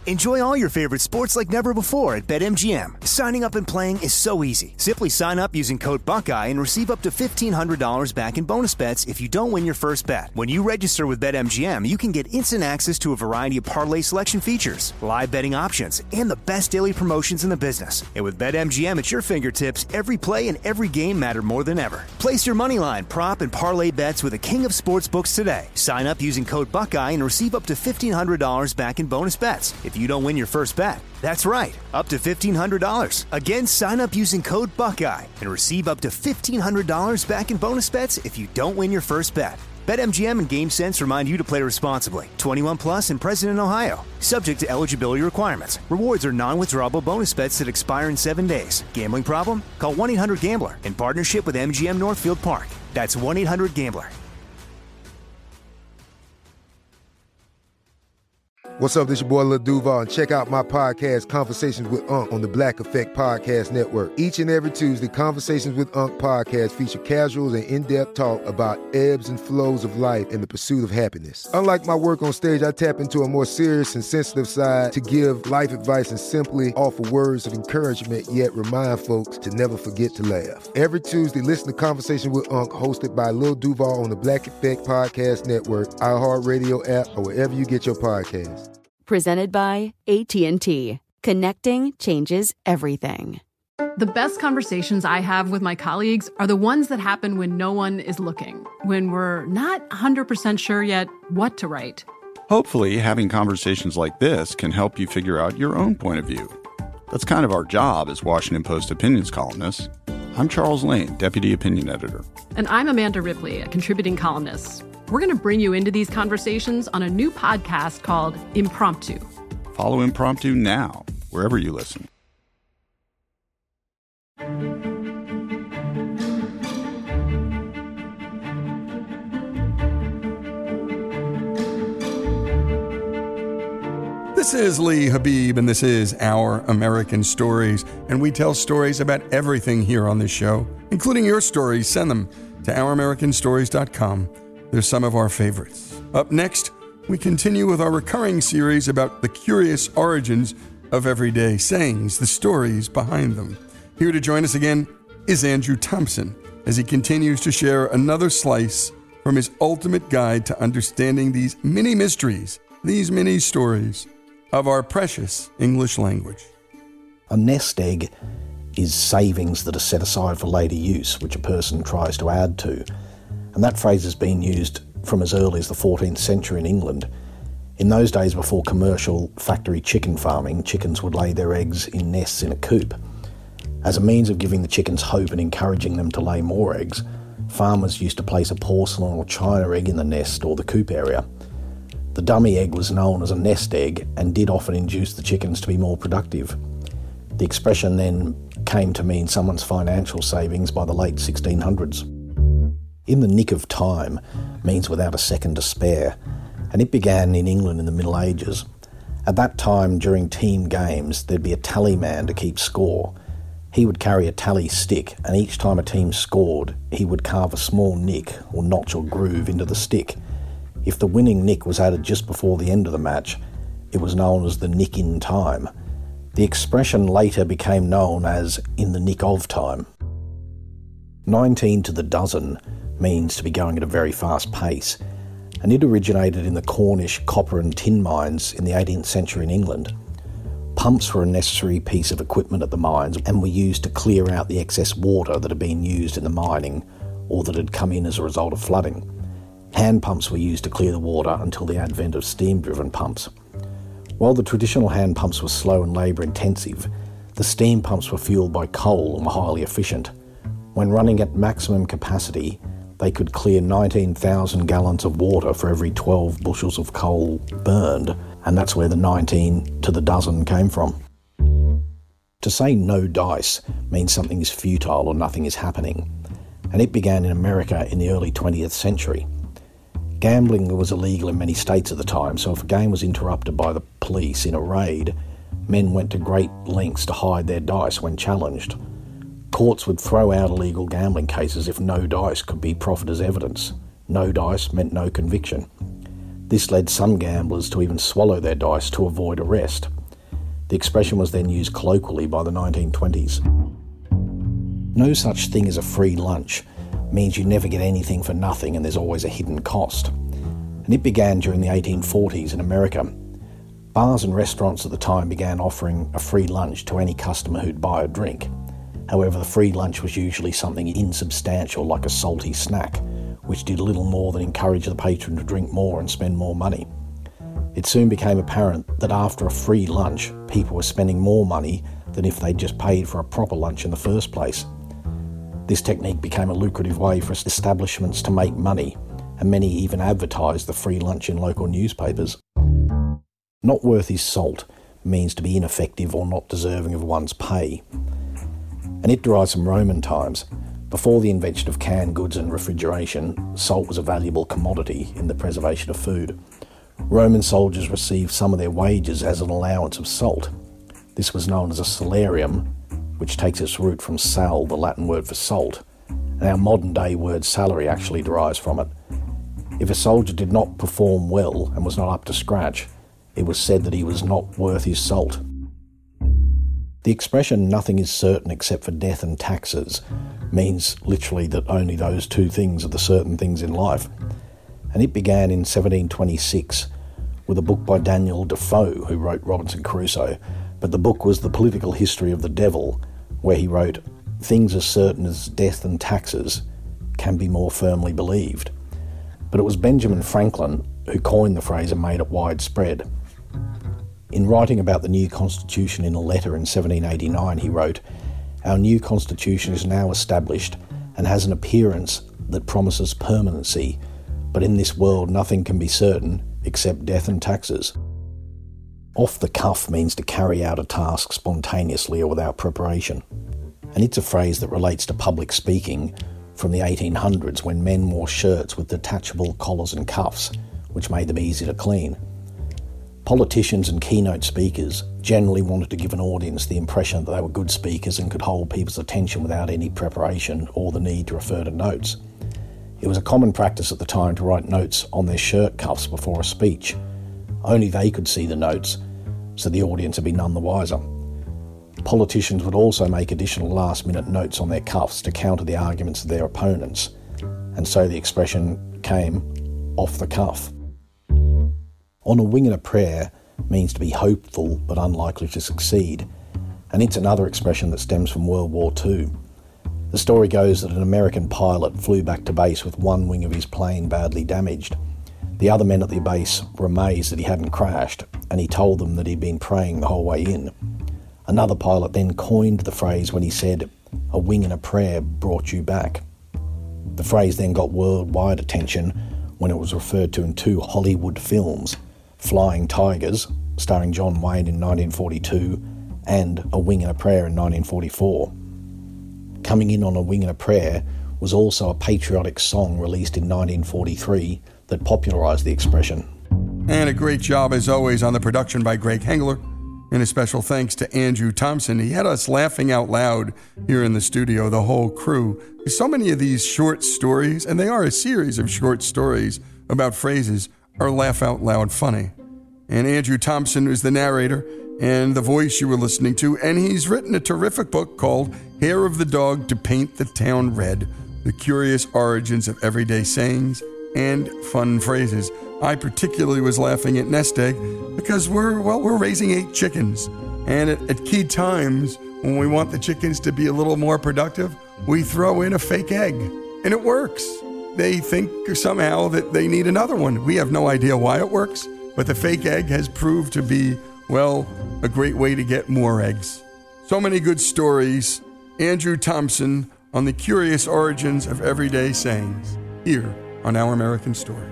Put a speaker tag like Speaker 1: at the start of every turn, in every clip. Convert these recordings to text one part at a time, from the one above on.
Speaker 1: Enjoy all your favorite sports like never before at BetMGM. Signing up and playing is so easy. Simply sign up using code Buckeye and receive up to $1,500 back in bonus bets if you don't win your first bet. When you register with BetMGM, you can get instant access to a variety of parlay selection features, live betting options, and the best daily promotions in the business. And with BetMGM at your fingertips, every play and every game matter more than ever. Place your moneyline, prop, and parlay bets with the king of sportsbooks today. Sign up using code Buckeye and receive up to $1,500 back in bonus bets if you don't win your first bet. That's right, up to $1,500. Again, sign up using code Buckeye and receive up to $1,500 back in bonus bets if you don't win your first bet. BetMGM and GameSense remind you to play responsibly. 21 plus and present in Ohio. Subject to eligibility requirements. Rewards are non-withdrawable bonus bets that expire in 7 days. Gambling problem? Call 1-800-GAMBLER in partnership with MGM Northfield Park. That's 1-800-GAMBLER.
Speaker 2: What's up, this your boy Lil Duval, and check out my podcast, Conversations with Unc, on the Black Effect Podcast Network. Each and every Tuesday, Conversations with Unc podcast feature casuals and in-depth talk about ebbs and flows of life and the pursuit of happiness. Unlike my work on stage, I tap into a more serious and sensitive side to give life advice and simply offer words of encouragement, yet remind folks to never forget to laugh. Every Tuesday, listen to Conversation with Unc, hosted by Lil Duval on the Black Effect Podcast Network, iHeartRadio app, or wherever you get your podcasts.
Speaker 3: Presented by AT&T. Connecting changes everything.
Speaker 4: The best conversations I have with my colleagues are the ones that happen when no one is looking, when we're not 100% sure yet what to write.
Speaker 5: Hopefully, having conversations like this can help you figure out your own point of view. That's kind of our job as Washington Post opinions columnists. I'm Charles Lane, Deputy Opinion Editor.
Speaker 4: And I'm Amanda Ripley, a contributing columnist. We're going to bring you into these conversations on a new podcast called Impromptu.
Speaker 5: Follow Impromptu now, wherever you listen.
Speaker 6: This is Lee Habib, and this is Our American Stories, and we tell stories about everything here on this show, including your stories. Send them to ouramericanstories.com. They're some of our favorites. Up next, we continue with our recurring series about the curious origins of everyday sayings, the stories behind them. Here to join us again is Andrew Thompson, as he continues to share another slice from his ultimate guide to understanding these mini mysteries, these mini stories of our precious English language.
Speaker 7: A nest egg is savings that are set aside for later use, which a person tries to add to. And that phrase has been used from as early as the 14th century in England. In those days, before commercial factory chicken farming, chickens would lay their eggs in nests in a coop. As a means of giving the chickens hope and encouraging them to lay more eggs, farmers used to place a porcelain or china egg in the nest or the coop area. The dummy egg was known as a nest egg and did often induce the chickens to be more productive. The expression then came to mean someone's financial savings by the late 1600s. In the nick of time means without a second to spare, and it began in England in the Middle Ages. At that time, during team games, there'd be a tally man to keep score. He would carry a tally stick, and each time a team scored, he would carve a small nick or notch or groove into the stick. If the winning nick was added just before the end of the match, it was known as the nick in time. The expression later became known as in the nick of time. 19 to the dozen means to be going at a very fast pace, and it originated in the Cornish copper and tin mines in the 18th century in England. Pumps were a necessary piece of equipment at the mines and were used to clear out the excess water that had been used in the mining or that had come in as a result of flooding. Hand pumps were used to clear the water until the advent of steam-driven pumps. While the traditional hand pumps were slow and labour-intensive, the steam pumps were fueled by coal and were highly efficient. When running at maximum capacity, they could clear 19,000 gallons of water for every 12 bushels of coal burned, and that's where the 19 to the dozen came from. To say no dice means something is futile or nothing is happening, and it began in America in the early 20th century. Gambling was illegal in many states at the time, so if a game was interrupted by the police in a raid, men went to great lengths to hide their dice when challenged. Courts would throw out illegal gambling cases if no dice could be proffered as evidence. No dice meant no conviction. This led some gamblers to even swallow their dice to avoid arrest. The expression was then used colloquially by the 1920s. No such thing as a free lunch means you never get anything for nothing and there's always a hidden cost. And it began during the 1840s in America. Bars and restaurants at the time began offering a free lunch to any customer who'd buy a drink. However, the free lunch was usually something insubstantial like a salty snack, which did little more than encourage the patron to drink more and spend more money. It soon became apparent that after a free lunch, people were spending more money than if they'd just paid for a proper lunch in the first place. This technique became a lucrative way for establishments to make money, and many even advertised the free lunch in local newspapers. Not worth his salt means to be ineffective or not deserving of one's pay. And it derives from Roman times. Before the invention of canned goods and refrigeration, salt was a valuable commodity in the preservation of food. Roman soldiers received some of their wages as an allowance of salt. This was known as a salarium, which takes its root from sal, the Latin word for salt, and our modern-day word salary actually derives from it. If a soldier did not perform well and was not up to scratch, it was said that he was not worth his salt. The expression "nothing is certain except for death and taxes" means literally that only those two things are the certain things in life. And it began in 1726 with a book by Daniel Defoe, who wrote Robinson Crusoe, but the book was The Political History of the Devil, where he wrote, "Things as certain as death and taxes can be more firmly believed." But it was Benjamin Franklin who coined the phrase and made it widespread. In writing about the new constitution in a letter in 1789, he wrote, "Our new constitution is now established and has an appearance that promises permanency, but in this world nothing can be certain except death and taxes." Off the cuff means to carry out a task spontaneously or without preparation. And it's a phrase that relates to public speaking from the 1800s, when men wore shirts with detachable collars and cuffs, which made them easy to clean. Politicians and keynote speakers generally wanted to give an audience the impression that they were good speakers and could hold people's attention without any preparation or the need to refer to notes. It was a common practice at the time to write notes on their shirt cuffs before a speech. Only they could see the notes, so the audience would be none the wiser. Politicians would also make additional last-minute notes on their cuffs to counter the arguments of their opponents, and so the expression came off the cuff. On a wing and a prayer means to be hopeful but unlikely to succeed, and it's another expression that stems from World War II. The story goes that an American pilot flew back to base with one wing of his plane badly damaged. The other men at the base were amazed that he hadn't crashed, and he told them that he'd been praying the whole way in. Another pilot then coined the phrase when he said, "A wing and a prayer brought you back." The phrase then got worldwide attention when it was referred to in two Hollywood films, Flying Tigers, starring John Wayne in 1942, and A Wing and a Prayer in 1944. Coming in on A Wing and a Prayer was also a patriotic song released in 1943 that popularised the expression.
Speaker 6: And a great job, as always, on the production by Greg Hengler. And a special thanks to Andrew Thompson. He had us laughing out loud here in the studio, the whole crew. So many of these short stories, and they are a series of short stories about phrases, are laugh out loud funny. And Andrew Thompson is the narrator and the voice you were listening to, and he's written a terrific book called Hair of the Dog to Paint the Town Red, The Curious Origins of Everyday Sayings and Fun Phrases. I particularly was laughing at Nest Egg because we're raising 8 chickens. And at key times, when we want the chickens to be a little more productive, we throw in a fake egg. And it works. They think somehow that they need another one. We have no idea why it works, but the fake egg has proved to be, well, a great way to get more eggs. So many good stories. Andrew Thompson on the curious origins of everyday sayings, here on Our American Stories.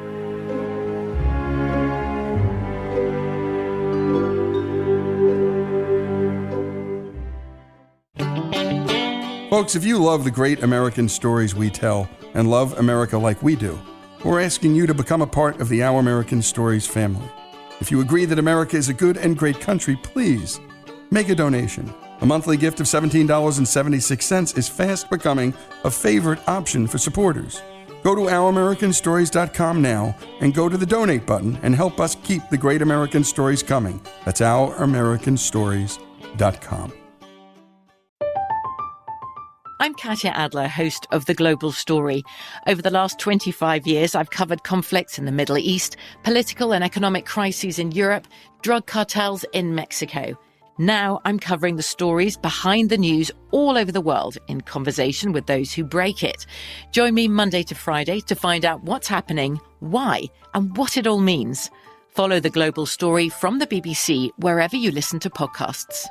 Speaker 6: Folks, if you love the great American stories we tell and love America like we do, we're asking you to become a part of the Our American Stories family. If you agree that America is a good and great country, please make a donation. A monthly gift of $17.76 is fast becoming a favorite option for supporters. Go to OurAmericanStories.com now and go to the donate button and help us keep the great American stories coming. That's OurAmericanStories.com.
Speaker 8: I'm Katya Adler, host of The Global Story. Over the last 25 years, I've covered conflicts in the Middle East, political and economic crises in Europe, drug cartels in Mexico. Now I'm covering the stories behind the news all over the world in conversation with those who break it. Join me Monday to Friday to find out what's happening, why, and what it all means. Follow The Global Story from the BBC wherever you listen to podcasts.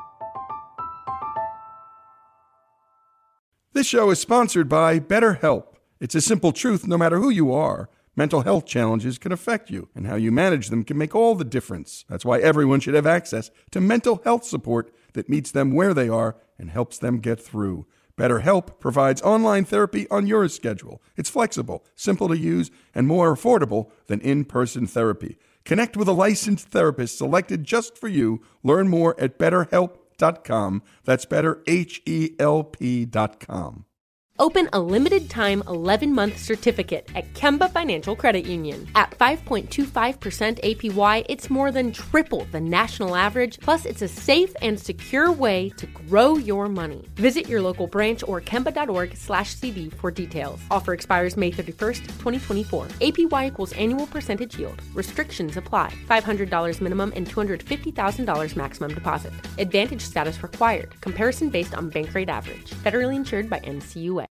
Speaker 6: This show is sponsored by BetterHelp. It's a simple truth, no matter who you are. Mental health challenges can affect you, and how you manage them can make all the difference. That's why everyone should have access to mental health support that meets them where they are and helps them get through. BetterHelp provides online therapy on your schedule. It's flexible, simple to use, and more affordable than in-person therapy. Connect with a licensed therapist selected just for you. Learn more at BetterHelp.com. That's BetterHelp.com.
Speaker 9: Open a limited-time 11-month certificate at Kemba Financial Credit Union. At 5.25% APY, it's more than triple the national average, plus it's a safe and secure way to grow your money. Visit your local branch or kemba.org/cd for details. Offer expires May 31st, 2024. APY equals annual percentage yield. Restrictions apply. $500 minimum and $250,000 maximum deposit. Advantage status required. Comparison based on bank rate average. Federally insured by NCUA.